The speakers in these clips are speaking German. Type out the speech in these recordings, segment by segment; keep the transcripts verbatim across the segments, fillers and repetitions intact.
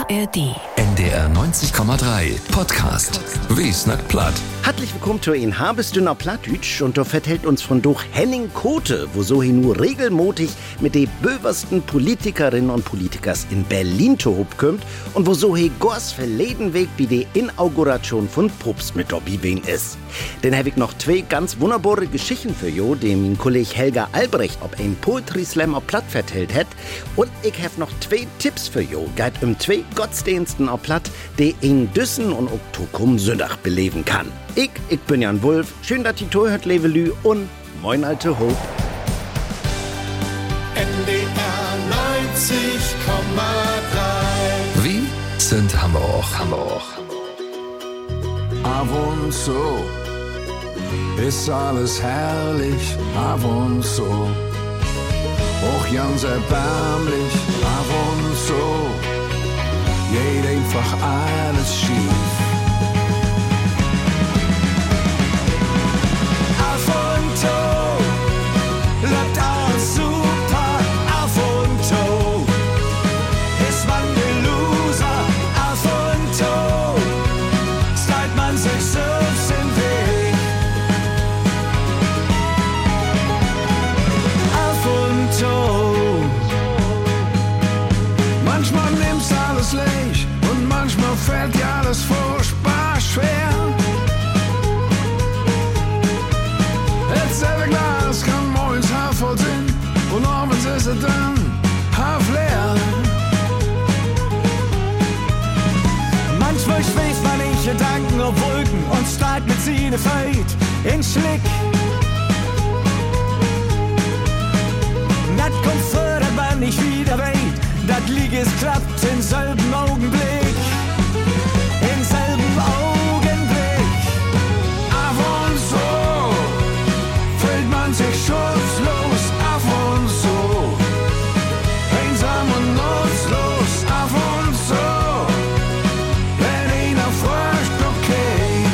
R D. N D R neunzig Komma drei Podcast. Wie snackt platt? Herzlich willkommen zu ein Habestünner Plattdütsch und da vertellt uns von durch Henning Kote, wo so hin nur regelmäßig mit den böversten Politikerinnen und Politikers in Berlin zu Hub kommt und wo so he gors verleden Weg wie die Inauguration von Popst mit dabei wen ist. Denn hab ich noch zwei ganz wunderbare Geschichten für jo, die mein Kollege Helga Albrecht ob ein Poetry Slam auf Platt vertellt hat. Und ich hab noch zwei Tipps für jo, geht um zwei Gottesdiensten auf Platt, die in Düssen und Oktokum Sündach beleben kann. Ich, ich bin Jan Wulff, schön, dass die Tour hört, Levelü und moin alte Hope. N D R neunzig Komma drei. Wie sind Hamburg? Hamburg. Ab und zu ist alles herrlich, ab und zu auch ganz erbärmlich, ab und zu geht einfach alles schief. Ab und zu läuft alles super, ab und zu ist man der Loser, ab und zu steigt man sich selbst im Weg. Ab und zu manchmal nimmst alles leicht und manchmal fällt dir alles furchtbar schwer. Dasselbe Glas kann morgens halb voll sein und abends ist es dann halb leer. Manchmal schwebt man in Gedanken auf Wolken und steigt mit seiner Feit in Schlick. Das kommt vor, dass man nicht wieder weht, das liegt es klappt im selben Augenblick. Im selben Augenblick. Ab und zu fühlt man sich schutzlos, ab und zu einsam und nutzlos, ab und zu wenn einer fragt, okay.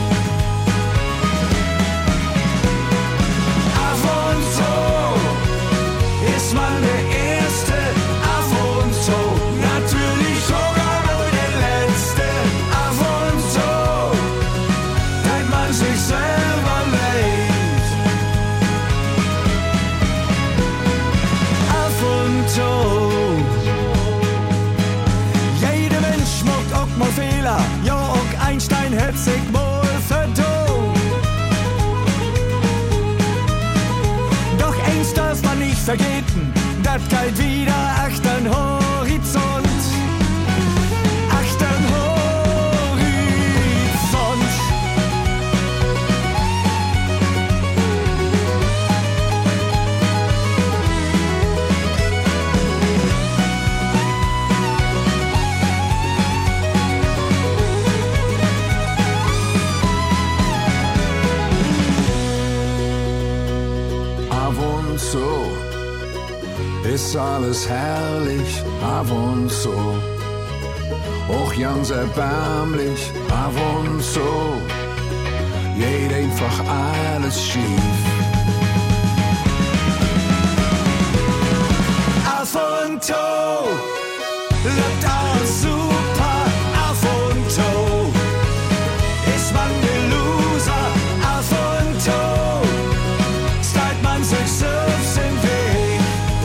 Ab und zu ist man der Erste, ab und zu natürlich sogar nur der Letzte, ab und zu teilt man sich selber leid. Ab und zu jeder Mensch macht auch mal Fehler, ja auch Einstein hat sich wohl verdammt. Doch eins darf man nicht vergessen, das galt wieder achtern Horizont. Achtern Horizont. Ab und zu ist alles herrlich, ab und zu auch ganz erbärmlich, ab und zu geht einfach alles schief. Ab und zu läuft alles super, ab und zu ist man der Loser, ab und zu steigt man sich selbst im Weg.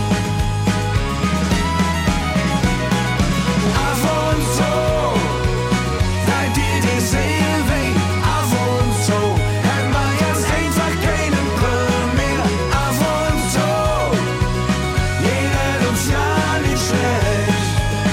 Ab und zu teilt dir die Seele weh, ab und zu hat man ganz einfach keinen Plan mehr. Ab und zu geht uns ja nicht schlecht.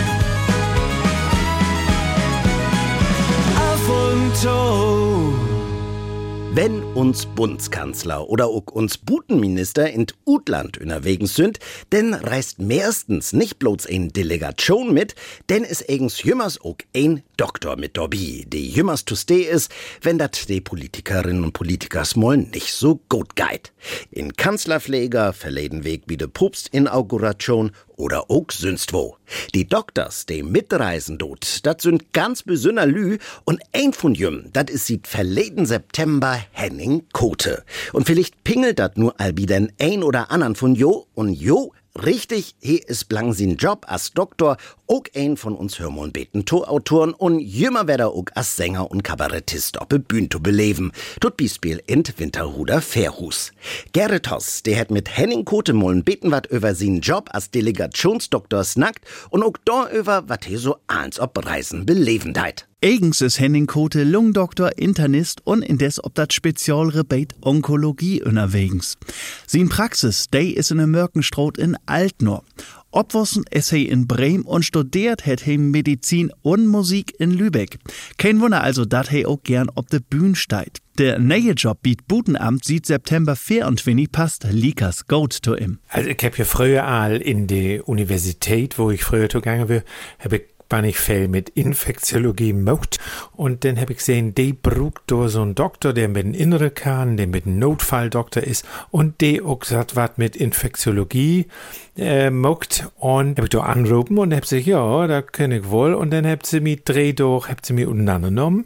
Ab und zu Wenn uns Bundeskanzler oder auch uns Butenminister in Utland unterwegs sind, denn reist meistens nicht bloß ein Delegation mit, denn es eigens jümmers auch ein Doktor mit dabei, die jümmers zu steh ist, wenn dat die Politikerinnen und Politikers mal nicht so gut geht. In Kanzlerpfleger verleden Weg wie de Popst-Inauguration oder auch sonst wo. Die Doktors, die mitreisen dort, dat sind ganz besonner Lü und ein von jüm, dat is sieht verleden September Henning Kote. Und vielleicht pingelt dat nur albi den ein oder andern von jo und jo Richtig, he is blang sin Job als Doktor, auch ein von uns Hörmon beten To-Autoren und jümmer werder auch als Sänger und Kabarettist op de Bühn zu beleben. Tut Beispiel in Winterhuder Fährhus. Gerrit Hoss, der hat mit Henning Kote mollen beten wat über sin Job als Delegationsdoktor snackt und auch da über wat he so als ob Reisen belevendheit. Eigens ist Henning Kote Lungdoktor, Internist und indes ob dat Spezialrebeit Onkologie unterwegs. Sin Praxis, dey is in Mörkenstraut in Altnor. Obwossen es he in Bremen und studiert het he Medizin und Musik in Lübeck. Kein Wunder also, dat he auch gern ob de Bühn steigt. Der neue Job biet Butenamt sieht September vierundzwanzig passt Likas Goat to ihm. Also ich hab ja früher all in der Universität, wo ich früher zugange bin, hab ich war ich viel mit Infektiologie gemacht und dann habe ich gesehen, die braucht da so einen Doktor, der mit dem Innere kann, der mit dem Notfalldoktor ist und der auch gesagt, was mit Infektiologie äh, macht und habe ich da angerufen und habe gesagt, ja, da kann ich wohl und dann hat sie mich dreh durch, hat sie mich untereinander genommen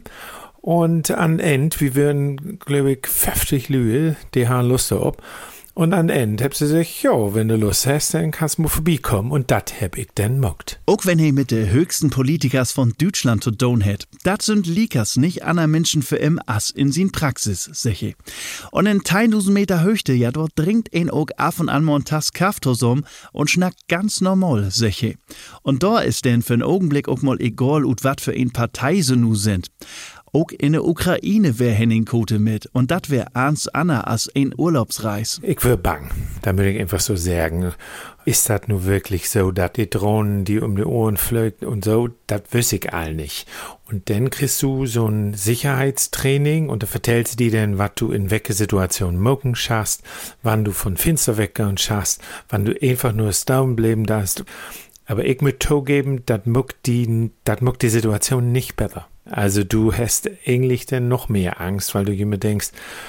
und an End, wir würden, glaube ich, fünfzig Lüge, die haben Lust darauf. Und an Ende hab sie gesagt, ja, wenn du Lust hast, dann kannst du mal vorbeikommen. Und dat hab ich dann mogt. Auch wenn er mit de höchsten Politikers von Deutschland zu tun hat, dat sind Likas nicht aner Menschen für im Ass in sin Praxis, sicher. Und in tausend Meter Höchte, ja, dort dringt ein auch af und an Montas Kaftosom und schnackt ganz normal, sicher. Und da ist denn für einen Augenblick auch mal egal, ut wat für ein Partei sie nu sind. Auch in der Ukraine wär Henning Kote mit. Und dat wär ans Anna als ein Urlaubsreis. Ich wär bang. Da würde ich einfach so sagen. Ist das nur wirklich so, dass die Drohnen, die um die Ohren flöten und so, das wüsste ich all nicht. Und dann kriegst du so ein Sicherheitstraining und da vertellst du dir dann, was du in welche Situationen mocken schaffst, wann du von Finster weggehen schaffst, wann du einfach nur staunen bleiben darfst. Aber ich muss zugeben, das muckt die, das muckt die Situation nicht besser. Also du hast eigentlich dann noch mehr Angst, weil du immer denkst,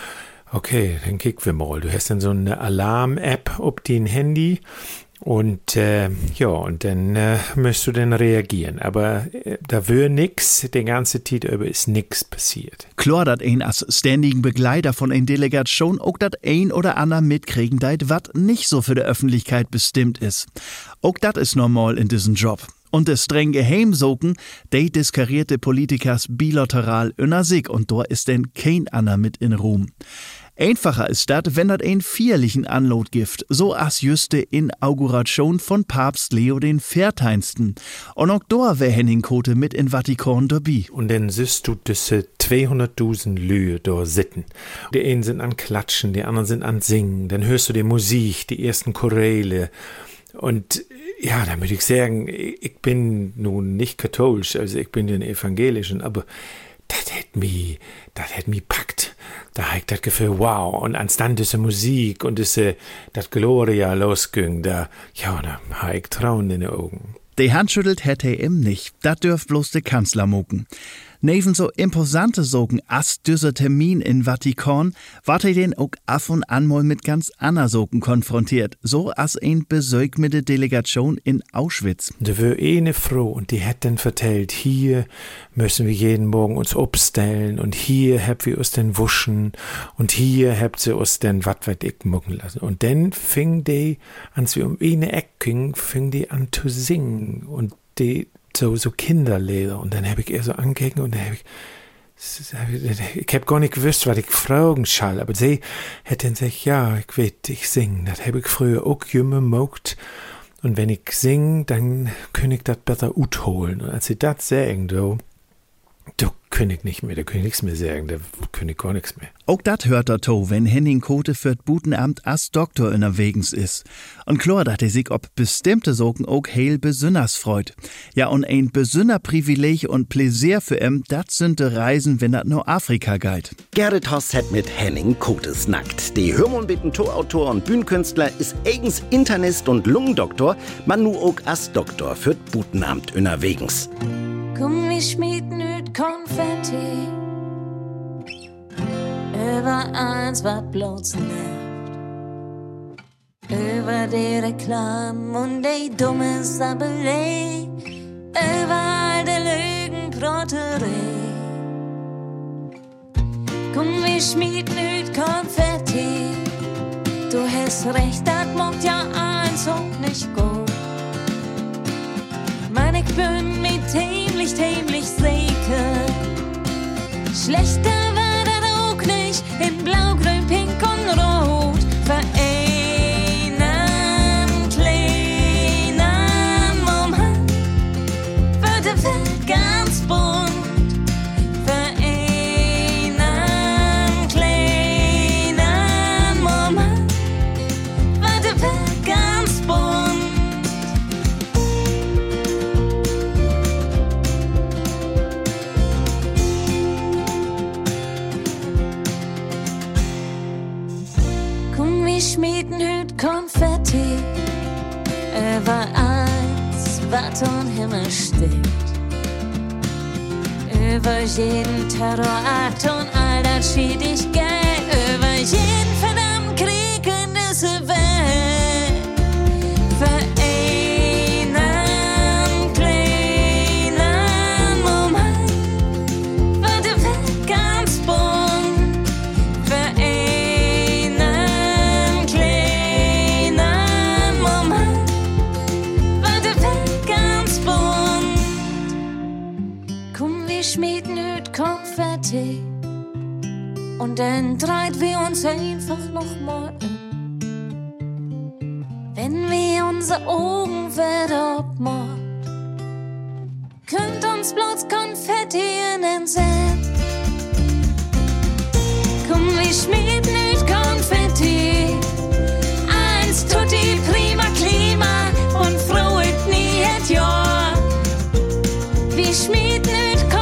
okay, dann kicken wir mal. Du hast dann so eine Alarm-App auf dein Handy und äh, ja, und dann äh, musst du dann reagieren. Aber äh, da wär nix, den ganzen Zeit über ist nix passiert. Klar, dat ein als ständigen Begleiter von ein Delegation auch dat ein oder ander mitkriegen deit, wat nicht so für die Öffentlichkeit bestimmt ist. Auch dat ist normal in diesem Job. Und des streng Geheimsoken, de diskarierte Politikers bilateral inner sich und da ist denn kein ander mit in Ruhm. Einfacher ist dat, wenn dat ein vierlichen Anlot gibt, so as juste Inauguration von Papst Leo den vierzehn. Und auch da wär Henning Kote mit in Vatikan dabei. Und dann siehst du diese zweihunderttausend Lühe da sitten. Die einen sind an Klatschen, die anderen sind an Singen, dann hörst du die Musik, die ersten Choräle. Und ja, da würde ich sagen, ich bin nun nicht katholisch, also ich bin den Evangelischen, aber das hätt mich, das hätt mich packt. Da hab ich das Gefühl, wow, und anstand diese Musik und diese, das Gloria losging, da, ja, da hab ich Trauen in den Augen. Die Hand schüttelt hätte er ihm nicht, das dürft bloß der Kanzler mucken. Neben so imposante Sogen as düser Termin in Vatikan, wart er den auch af und an mal mit ganz ander Sogen konfrontiert, so as ein Besuch mit der Delegation in Auschwitz. Da wär eine Frau und die hat dann vertellt, hier müssen wir jeden Morgen uns obstellen und hier habt wir uns den wuschen und hier habt sie uns den wat wat ich mucken lassen. Und dann fing die, als wir um eine Ecke gingen, fing die an zu singen und die so, so Kinderlieder. Und dann hab ich ihr so angeguckt und dann hab ich, ich hab gar nicht gewusst, was ich fragen soll. Aber sie hat dann gesagt, ja, ich weiß, ich sing. Das hab ich früher auch jünger gemacht. Und wenn ich sing, dann kann ich das besser utholen. Und als sie das sagen, da, da kann ich nicht mehr, da kann ich nichts mehr sagen, da kann ich gar nichts mehr. Auch dat hört er to, wenn Henning Kote für Butenamt as Doktor unterwegs ist. Und klar, dat er sich ob bestimmte Sogen auch heil besünners freut. Ja, und ein besünner Privileg und Pläsier für em, dat sind de Reisen, wenn dat nur Afrika geht. Gerrit Hoss hat mit Henning Kote snackt. Die Hörmon bitten To-Autor und Bühnenkünstler ist eigens Internist und Lungendoktor, man nu auch as Doktor für Butenamt unterwegs. Komm, wir schmieden üt Konfetti über eins, wat bloß nervt. Über die Reklam und die dumme Sabelei, über all die Lügenbrotterei. Komm, wir schmieden üt Konfetti. Du hast recht, dat macht ja eins uns auch nicht gut. Mann, ich bin mir tämlich, tämlich sicher. Schlechter war das auch nicht, in blau, grün, pink und rot. Für einen kleinen Moment wird die Welt ganz bunt. Für einen kleinen Moment wird die Welt ganz bunt. Wir schmieden hüt Konfetti über alles, was am Himmel steht. Über jeden Terrorakt und all das schied ich Geld. Über jeden verdammten Krieg in dieser Welt. Für einen kleinen Moment wird die Welt ganz bunt. Für schmieden hüt Konfetti und dann dreht wir uns einfach noch mal um. Wenn wir unsere Augen wieder abmacht, könnt uns bloß Konfetti in den Sinn. Komm, wir schmieden hüt Konfetti, eins tutti prima Klima und frohet nie et Jahr. Wir schmieden hüt Konfetti,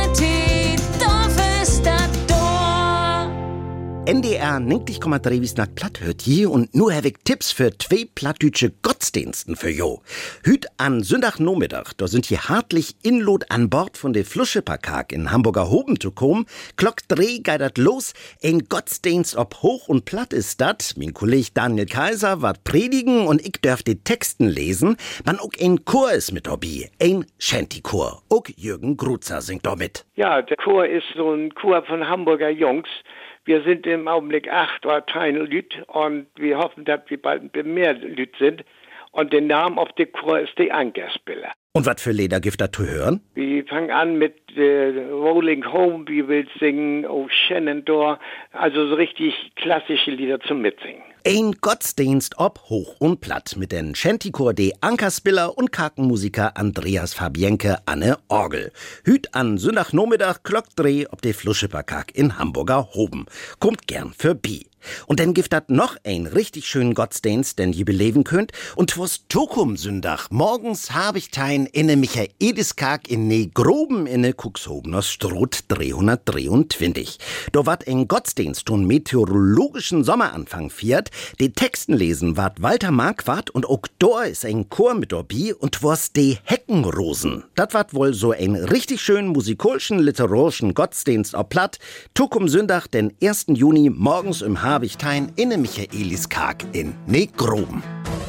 N D R neunzig Komma drei bis nach Platt hört je und nur habe ich Tipps für zwei plattdütsche Gottesdiensten für jo. Hüt an Sündagnachmittag, da sind hier hartlich inlot an Bord von der Fluschipperkark in Hamburger Hoben zu kommen. Glock drei geht los, ein Gottesdienst ob hoch und platt ist dat. Mein Kollege Daniel Kaiser wat predigen und ich dürf die Texten lesen. Man auch ein Chor ist mit dabei, ein Shanty-Chor. Auch Jürgen Gruzer singt da mit. Ja, der Chor ist so ein Chor von Hamburger Jungs. Wir sind im Augenblick acht oder kleine Lüt und wir hoffen, dass wir bald mehr Lüt sind. Und der Name auf dem Chor ist die Ankerspieler. Und was für Lieder gibt da zu hören? Wir fangen an mit äh, Rolling Home, wir will singen, Oh Shenandoah, also so richtig klassische Lieder zum Mitsingen. Ein Gottesdienst ob hoch und platt mit den Shanty-Chor de Ankerspiller und Karkenmusiker Andreas Fabienke an der Orgel. Hüt an Sündagnachmittag Glock drei ob de Fluschipperkark in Hamburger Hoben. Kommt gern vorbei. Und dann gibt dat noch ein richtig schönen Gottesdienst, den ihr beleben könnt. Und twas Tokum-Sündag. Morgens hab ich tein inne Michaeliskark in ne Groben inne Cuxhobener Stroh dreihundertdreiundzwanzig. Da wat ein Gottesdienst und meteorologischen Sommeranfang fiert. Die Texten lesen wat Walter Marquardt und auch da ist ein Chor mit dabei und twas de Heckenrosen. Dat wat wohl so ein richtig schönen musikalischen, literarischen Gottesdienst ob platt. Tokum-Sündag, den ersten Juni, morgens im Habichstein in der Michaeliskark in Negroben.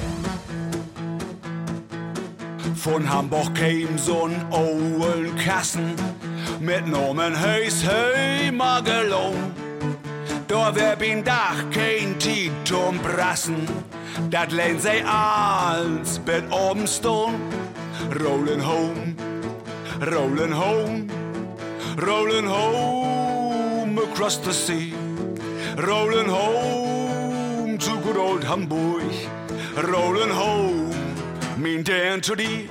Von Hamburg käm so'n ollen Kassen mit Nomen Heis Heimagelon. Da wär bin Dach kein Tiet zum Brassen, dat lehnt sei als bet oben stone. Rollin' home, rollin' home, rollin' home across the sea. Rollin' home to good old Hamburg, rollin' home, mein Dan zu die.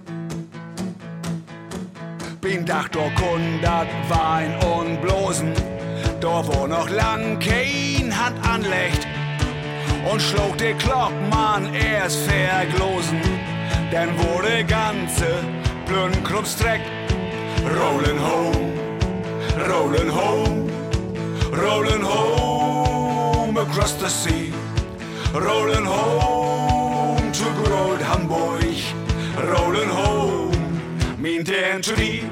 Bin Dach da kun dat Wein und Blosen, da wo noch lang kein Hand anlegt und schlug der Glockmann erst verglosen, denn wurde ganze Blönknupsdreck. Rollin' home, rollin' home, rollin' home across the sea, rollin' home to good old Hamburg, rollin' home, mein Dan zu die.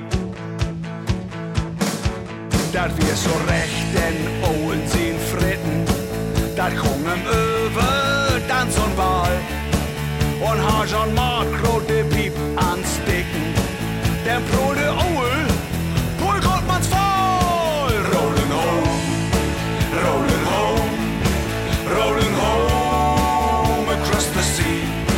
Dat wir so recht den Owen sehen fritten, dat kommen über dann so'n Wahl und ha schon Mark de Piep anstecken, der Pro de Owl, Paul Gottmanns Fall, rollin' home, rollin' home, rollin' home across the sea,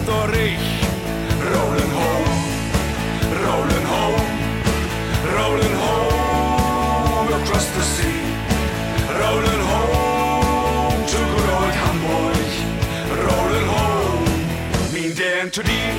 Stadt und ich. Rolling home, rolling home, rolling home across the sea. Rolling home to good old Hamburg. Rolling home, mean Dan to die.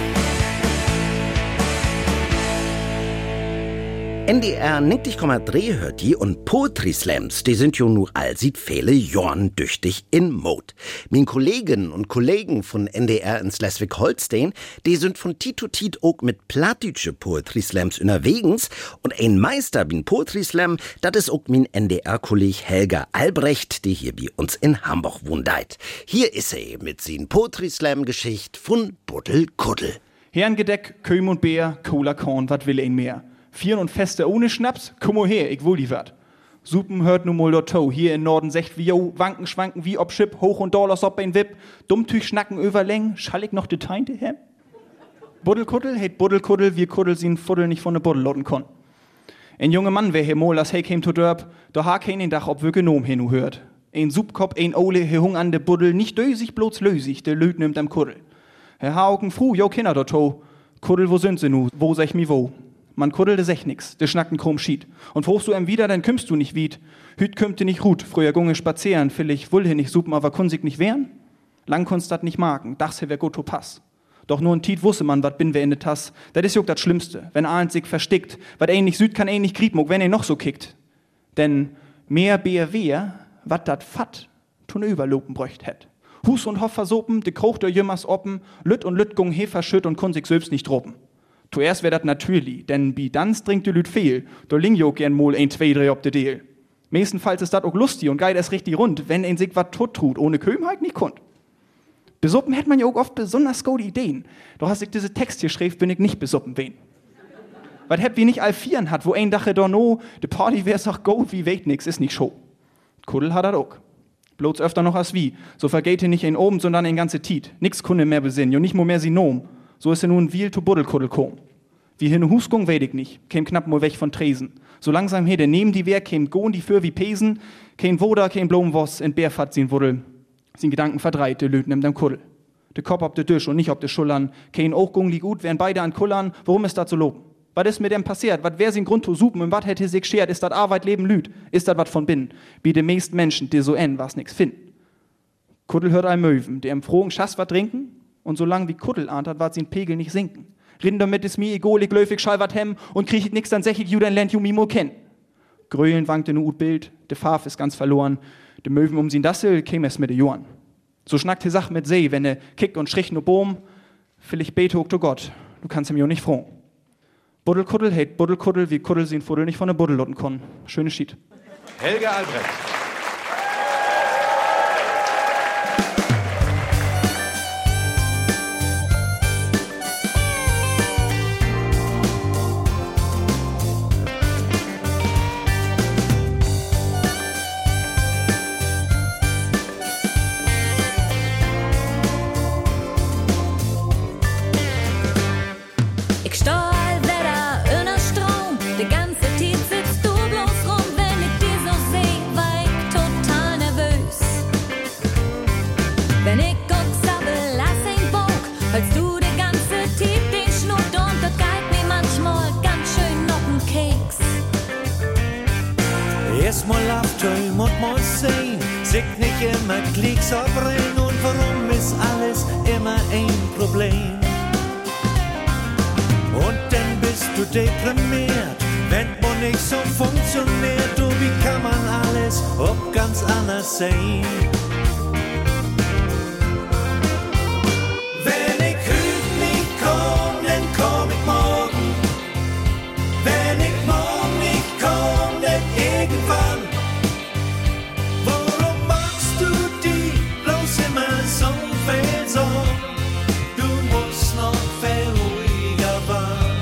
N D R neunzig Komma drei hört die und Poetry Slams, die sind jo nur all sieht viele Jorn düchtig in Mode. Min Kolleginnen und Kollegen von N D R in Schleswig-Holstein, die sind von Tit zu Tit auch mit plattdütsche Poetry Slams unterwegs und ein Meister bin Poetry Slam, das ist auch min N D R-Kolleg Helga Albrecht, die hier bei uns in Hamburg wohnt. Hier ist er mit sin Poetry Slam-Geschichte von Buddelkuddel. Herrengedeck, Köhm und Bär, Cola Korn, wat will ein mehr? Vieren und Feste ohne Schnaps, komm her, ich will die wat. Supen hört nu mal dort hier in Norden secht wie jo, wanken, schwanken wie ob Schip, hoch und Dollars ob ein Wip, Dummtüch schnacken überläng, schall ich noch de Teinte hem? Buddelkuddel, heit Buddelkuddel, wir kuddel sin Fuddel nicht von ne Buddel lotten kon. Ein junger Mann wär hier mal, as he käm to dörp, da ha kein den Dach ob wir genom hinu hört. Ein Subkop, ein Ole, he hung an de Buddel, nicht dösig, bloß lösig, de Lüt nimmt am Kuddel. Herr Hauken fru, jo Kinder dort ho, Kuddel, wo sind sie nu, wo sech mi wo? Man kuddelte sech nix, de schnackten krumm schied. Und fruchst du em wieder, dann kümmst du nicht wied. Hüt kümmte nicht Rut, früher gunge spazieren, villig wull nicht supen, aber kunsig nicht wehren? Lang kunst dat nicht magen, dachs he wär gut to pass. Doch nur n Tiet wusse man, wat bin wir in de Tass. Dat is juck dat Schlimmste, wenn ahnt sich verstickt. Wat ein nicht süd kann ein nicht kriegmog, wenn er noch so kickt. Denn mehr beer wehr, wat dat fat, tun überlopen bräucht hätt. Hus und Hoff versopen, de Kroch der Jümmers oppen, Lütt und Lütt gung he verschütt und kunsig selbst nicht droppen. Zuerst wär dat natürlich, denn bi dans trinkt de Lüt viel, do ling jo gern mol ein, zwei, drei ob de Deel. Meestenfalls ist dat auch lustig und geil es richtig rund, wenn ein sich wat tot tut, ohne Köhm halt nicht kund. Besuppen hätt man ja auch oft besonders gute Ideen. Doch hast ich diese Text hier schrift, bin ich nicht besuppen wen. Wat hätt wie nicht all vieren hat, wo ein Dache doch no, de Party wär's auch go, wie weht nix, ist nicht Show. Kuddel hat dat auch. Bloß öfter noch als wie, so vergeht he nicht in oben, sondern ein ganze Tiet. Nix kunde mehr besinnen, jo nicht mo mehr Sinom. So ist er nun viel zu Buddelkuddel kom. Wie hin Husgung weet ich nicht, käm knapp mal weg von Tresen. So langsam he, der neben die Wehr, käm gohn die für wie Pesen, käm Woda, käm Blomwoss, in Bärfahrt sin Wuddel. Sin Gedanken verdreit, de Löten nimmt am Kuddel. De Kopf ob de Tisch und nicht ob de Schullern. Käm auch gung li gut, wären beide an Kullern, warum ist dat so loben? Was ist mit dem passiert? Was wär sin Grund zu supen und wat hätte sich schert? Ist dat Arbeit, Leben, Lüd? Ist dat wat von binnen? Wie de meist Menschen, die so en, was nix finden. Kuddel hört ein Möwen, der im frohen Schass wat trinken, und solang wie Kuddel ahnt hat, wat sin Pegel nicht sinken. Rinn damit is mi egal, ich löfig schall wat hem und krieg ich nix, dann sech ich ju, dann lernt ju mi mo kennen. Grölen wankte nu ut Bild, de Farf ist ganz verloren, de Möwen um sin Dassel käm es mit de Johann. So schnackt he Sach mit See, wenn er kickt und schricht no Boom, will ich bete hoch to Gott, du kannst ihm jo nicht froh. Buddelkuddel heit Buddelkuddel, wie Kuddel sin Fuddel nicht von der Buddel lotten kon. Schönes Schied. Helga Albrecht. Erstmal Abtölm und mal sehen, sich nicht immer Klicks abbrennen und warum ist alles immer ein Problem? Und dann bist du deprimiert, wenn man nicht so funktioniert, du, wie kann man alles ob ganz anders sehen? Wenn ich heute nicht komm, dann komm ich morgen. Wenn ich morgen nicht komm, dann irgendwann. Warum machst du die bloß immer so viel Sorgen? Du musst noch viel ruhiger werden.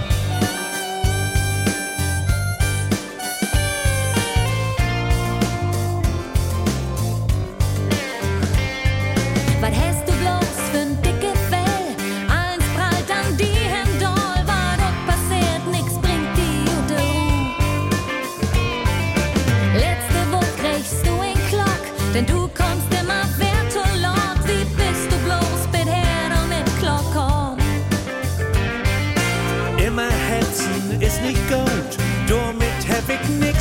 Was hast du bloß für'n dicke Fell? Eins prallt an die Hemdol, war doch passiert, nix bringt die gute Ruhe. Letzte Woche kriegst du ein Klock, denn du kommst immer wer zu Lord. Wie bist du bloß mit Herr und mit Klock?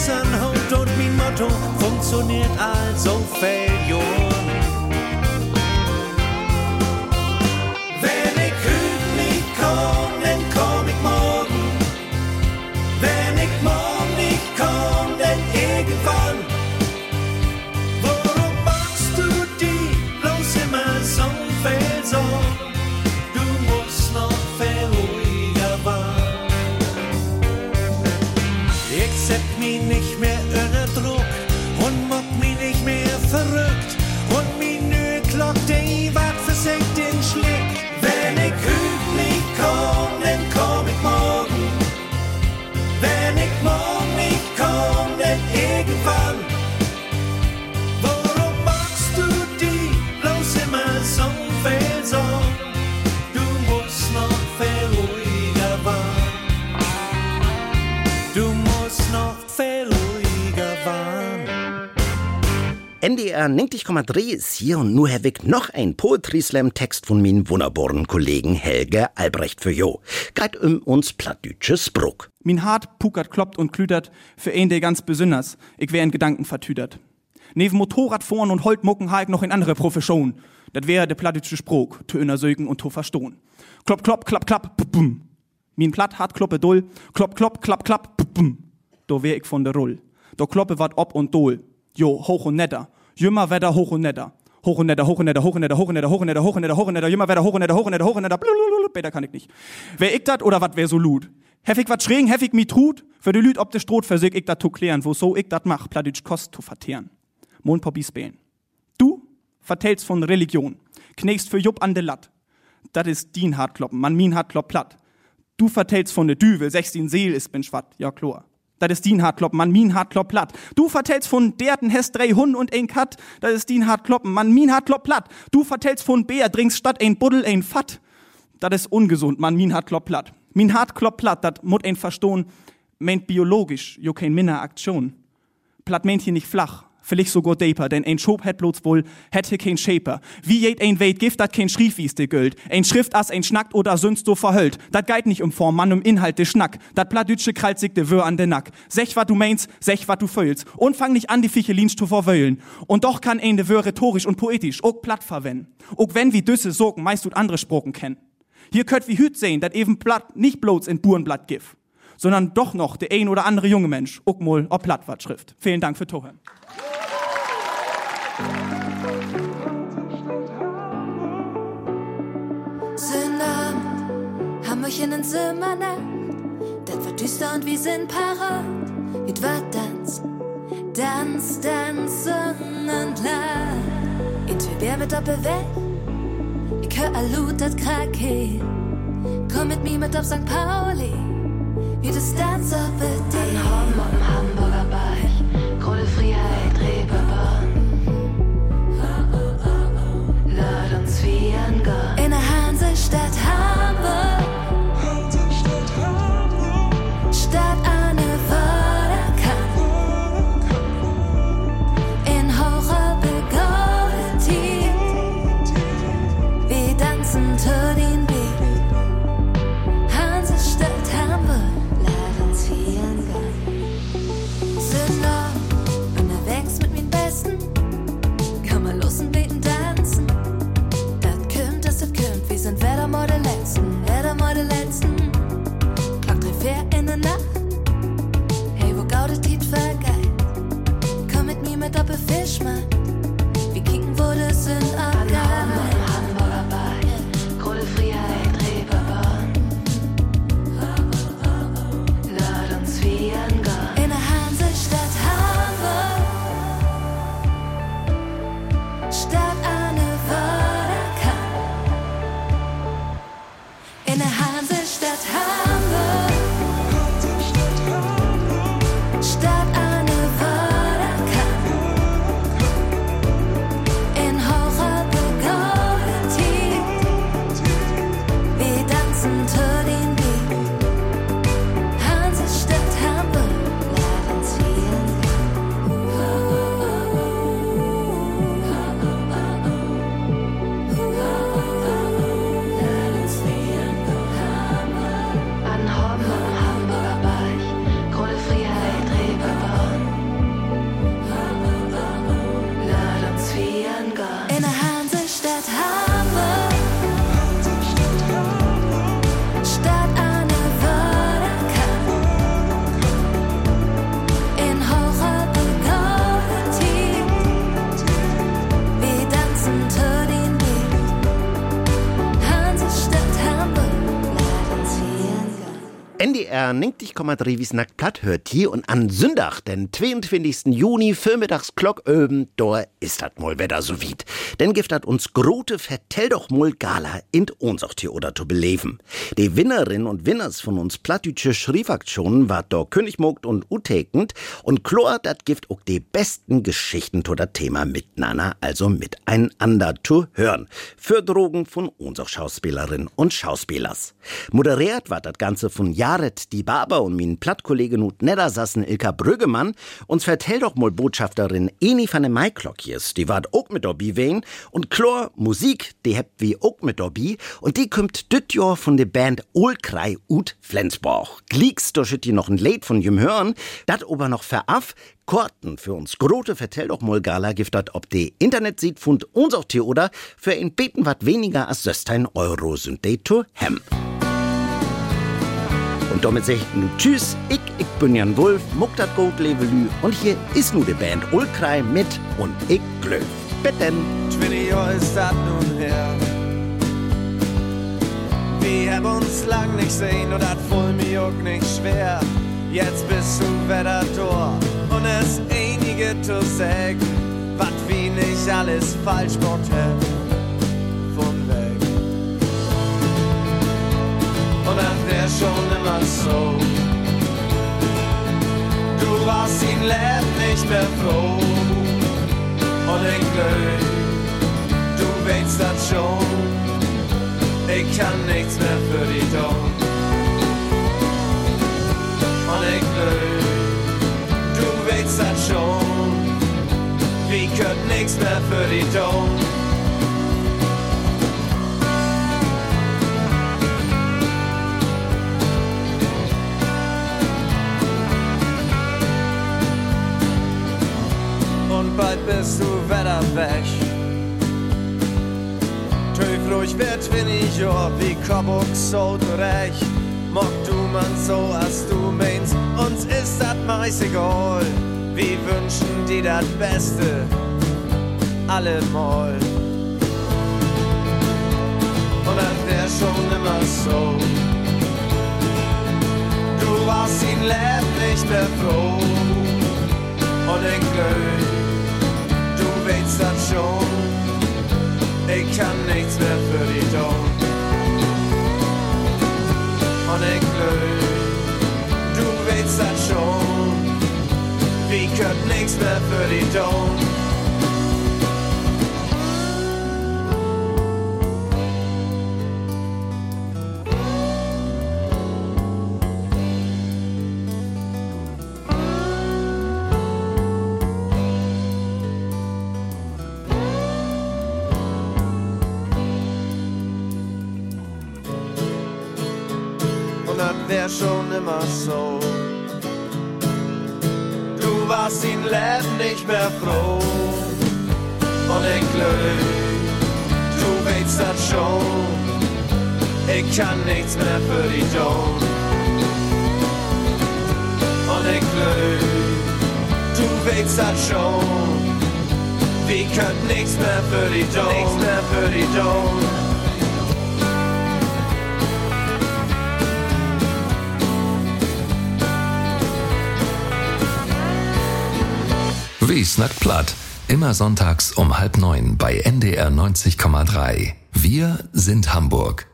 Klassenhund und mein Motto funktioniert also Fällion. Wenn ich hüt nicht komm, dann komm ich morgen. Wenn ich morgen nicht komm, dann irgendwann. Warum machst du die bloß immer so viel Sorgen? Du musst noch viel ruhiger werden. Ich set mich nicht mehr unter Druck und macht mich nicht mehr verrückt. Und mi nö Glock, die wat versenkt den Schlick. Wenn ich hüt nicht komm, dann komm ich morgen. Wenn ich morgen nicht komm, dann irgendwann. Warum machst du die bloß immer so viel Sorgen? Du musst noch viel ruhiger werden. Du musst noch viel ruhiger werden. N D R neunzig Komma drei ist hier und nur Herr Wick noch ein Poetry Slam Text von meinem wunderbaren Kollegen Helge Albrecht für jo. Geht um uns plattdütsches Bruck. Min Hart pukert, kloppt und klütert, für een der ganz besünders, ich wär in Gedanken vertüdert. Neben Motorrad fahren und Holtmucken ha ich noch in andere Profession. Dat wär der plattdütsche Spruch, zu inner Sögen und zu verstohn. Klopp, klopp, klapp, klapp, bum. Min Platt hart kloppe dull, klopp, klopp, klapp, klapp, bum. Do wär ich von der Rull. Do kloppe wat ob und dol. Jo, hoch und netter. Jümmer Wetter, hoch und netter. Hoch und netter, hoch und netter, hoch und netter, hoch und netter, hoch und netter, hoch und netter, hoch und netter, jümmer Wetter, hoch und netter, hoch und netter, hoch und netter, blablabla, besser kann ich nicht. Wär ich dat oder wat wär so lud? Heffig wat schrägen, heffig mi tut, für die Lüd ob de Stroh versög ich dat zu klären, wo so ich dat mach, plattdütsch kost zu verteeren. Mondpoppy spähen. Du vertellst von Religion, knägst für Jupp an de Latt. Dat is din Hartkloppen, man min Hartklopp platt. Du vertellst von de Düvel, sechzehn Seel is bin schwatt, ja klar. Das ist din Hartkloppen, man min Hartklopp platt. Du vertellst von derten Hest drei Hund und ein Kat, das ist din Hartkloppen, man min Hartklopp platt. Du vertellst von Bär, trinkst statt ein Buddel ein Fatt. Das ist ungesund, man min Hartklopp platt. Min Hartklopp platt, dat mut ein verstohn, meint biologisch, jo kein minner Aktion. Platt meint hier nicht flach, vielleicht sogar deeper, denn ein Schob hätt bloß wohl, hätte kein Shaper. Wie jed ein Weit gift, dat kein Schriefwies de Göld. Ein Schriftass, ein Schnackt oder sünst du verhöllt. Dat geit nicht um Form, man um Inhalt de Schnack. Dat plattdütsche krallt sich de Wör an de Nack. Sech wat du meinst, sech wat du füllst. Und fang nicht an, die Fichelins zu verwöhlen. Und doch kann ein de Wör rhetorisch und poetisch auch platt verwenden. Auch wenn wie Düsse sogen, meist du andere Sprochen kennen. Hier könnt wie Hüt sehen, dat eben platt nicht bloß in Burenblatt gif, sondern doch noch der ein oder andere junge Mensch, auch mal ob platt wat Schrift. Vielen Dank für Toren. Haben euch in den Zimmer nackt, das war düster und wir sind parat. Mit wat Tanz, Tanz, tanzen und lach. In Tübär mit Doppelweg, ich hör Alut, das Krake. Komm mit mir mit auf Sankt Pauli, wie das Tanz auf die An Horn am Hamburger Beich, Kohle Freiheit, Reeperbahn. Lad uns wie ein Gott in der Hansestadt Hamburg. Stadt Anne Waderkamp in hoher Begaudet. Wir tanzen zu den Beat. Hansestadt Hamburg, lad uns hier ein Gang. Sind noch unterwegs mit meinen Besten, kann man los und beten tanzen. Das kommt, das das kommt, wir sind Wetter mal der Letzten, Wetter mal der Letzten. Fair in der Nacht, hey, wo gaudet die vergeil? Komm mit mir mit Doppelfisch, Mann. Wir kicken, wo das sind Abgaben. Hamburger Beich, Kohle Freiheit, Reeperbahn. Lad uns wie ein Gott in der Hansestadt Hamburg. Stadt Anne Waderkamp in der Hansestadt Hamburg. Stadt Anne Waderkamp R neunzig Komma drei wie Snack platt hört hier und an Sündach, den zweiundzwanzigsten Juni, vormittags Glock öben, da ist dat mal Wetter so weit. Denn gibt dat uns grote Vertell doch mal Gala in Ohnsacht hier oder zu beleben. Die Winnerinnen und Winners von uns plattdütsche Schriefaktionen war da Königmogt und utekend und Chlor, dat gibt auch die besten Geschichten zu dat Thema miteinander, also miteinander zu hören. Für Drogen von unseren Schauspielerinnen und Schauspielers. Moderiert war das Ganze von Jared die Barber und min Plattkollegen und Niedersassen Ilka Brüggemann. Uns vertellt doch mal Botschafterin Eni van de Maiklokjes, die wart auch mit dabei wein. Und Chlor Musik, die hebt wie auch mit dabei. Und die kommt düt Jahr von der Band Olkrei ut Flensborg. Glieks, da schütt die noch ein Lied von jem hören. Dat aber noch veraff. Korten für uns grote Vertell doch mal Gala giftet ob die Internet sieht fund uns auch hier oder für ihn beten wat weniger als sechzehn Euro sind die to hem. Und damit sag ich nu tschüss, ich, ich bin Jan Wulf, muck dat gut levelü und hier ist nu die Band Olkrei mit und ich glöf. Bitten. zwanzig Jahre ist das nun her. Wir haben uns lang nicht sehen und das voll mir auch nicht schwer. Jetzt bist du wieder da und es einige zu sagen, was wie nicht alles falsch gemacht hat. Von weg. Und das wär schon immer so. Du warst ihn Leben nicht mehr froh. Und ich glaub, du weißt das schon. Ich kann nichts mehr für dich tun. Und ich glaub, du weißt das schon. Wir können nichts mehr für dich tun. Und bald bist du wieder weg. Töf ruhig wird zwanzig Jahre wie Coburg so recht. Mock du man so, als du meinst, uns ist das meist egal. Wir wünschen dir das Beste, allemal. Und das wär schon immer so. Du warst ihn Leben nicht mehr froh. Und ich glaub, du weißt das schon. Ich kann nichts mehr für dich tun. Und ich glaub, du weißt das schon. Wir können nichts mehr für dich tun. Wär schon immer so. Du warst ihn Leben nicht mehr froh. Und ich glaub, du weißt das schon. Ich kann nichts mehr für dich tun. Und ich glaub, du weißt das schon. Wir können nichts mehr für dich tun. Nichts mehr für dich tun. Wie Snack platt. Immer sonntags um halb neun bei N D R neunzig Komma drei. Wir sind Hamburg.